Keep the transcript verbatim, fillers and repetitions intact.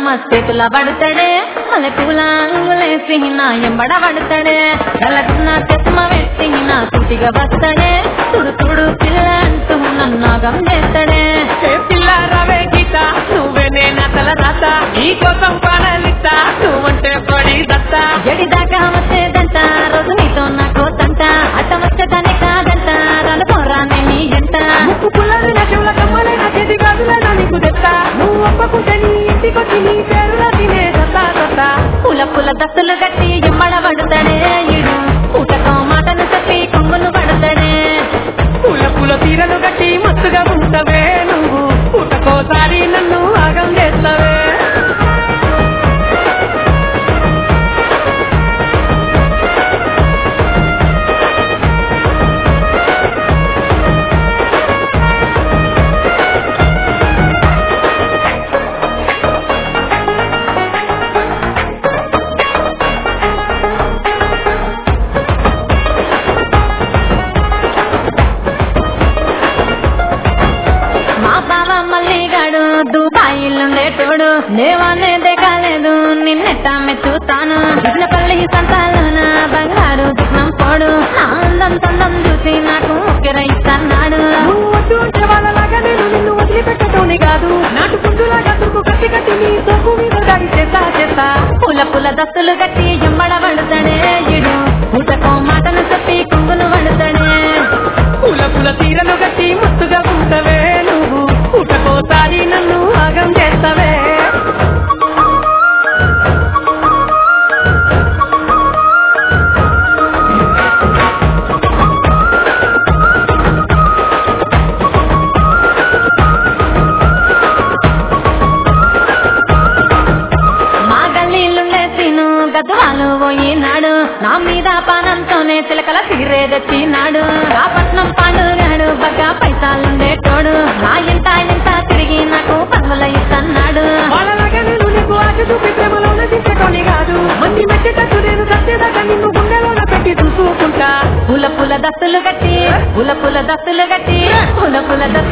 మస్తేతుల పడతాడే మళ్ళీ పూల అంగులేసి నా ఎంబడ పడతాడే కళ్ళకున్న చెత్తమ పెట్టి నా తుటిగా వస్తాడే తుడు తుడు పిల్ల అంటూ నన్నాగం చేస్తాడే పిల్ల రవే గీత నువ్వేనే నా తల రాత ఈ కోసం పాడలిస్తా నువ్వంటే పడి దత్త జడిదాకా వచ్చేదంట రోజు నీతో నాకు తంట అట్ట వచ్చేదాన్ని కాదంట రాను పోరానే నీ ఎంట ముక్కు పుల్లలు నా చెవుల కమ్మలే నా చేతి గాజులైనా నీకు తెస్తా నువ్వు ఒప్పకుంటే నీ ఇంటికొచ్చి నీ పేరులో తినే దత్తా దత్తా పుల పుల దస్తులు గట్టి ఎంబడ పడతాడే ఇడు పూటతో మాటను చెప్పి కొంగును పడతాడే పూల పూల తీరలు కట్టి మస్తుగా ఉంటావే నువ్వు పూటకోసారి నన్ను ఆగం చేస్తావే దుబాయిలుండేటోడు దేవానేదే కాలేదు నిన్నెట్టా మెచ్చుతాను పల్లి సంతాలోన బంగారు దుఃఖం పోడు అందం తందం చూసి నాకు ఒక్కరైతన్నాడు నువ్వు వద్దు అంటే వాళ్ళలాగా నేను నిన్ను వదిలిపెట్టటోని కాదు నాటు పుంజులాగా తురుకు కట్టి కట్టి నీ తొక్కు మీద దాడి చేస్తా చేస్తా పుల పుల దస్తులు కట్టి ఎంబడ పడతాడే ఇడు పూటకో మాటను చెప్పి కొంగును పడతాడే పూల పూల తీరలు కట్టి మస్తుగా ఉంటావే నువ్వు పూటకోసారి నన్ను ఆగం చేస్తావే మా గల్లీలుండే తిను గద్వాలు పోయినాడు నా మీద పానంతోనే చిలకల తీరే తెచ్చినాడు కాపట్నం పాండుగాడు బగ్గా పైసాలుండే తోడు నా ఇంట ఇంత తిరిగి నాకు పనుల ఇస్తున్నాడు వాళ్ళలాగా నేను నీకు ఆశ చూపి ప్రేమలోనే దించటోని కాదు మంది మెచ్చేటట్టు నేను సత్యదాకా నిన్ను గుండెలోన పెట్టి చూసుకుంటా పుల పుల దస్తులు కట్టి పుల పుల దస్తులు కట్టి పుల పుల దస్తులు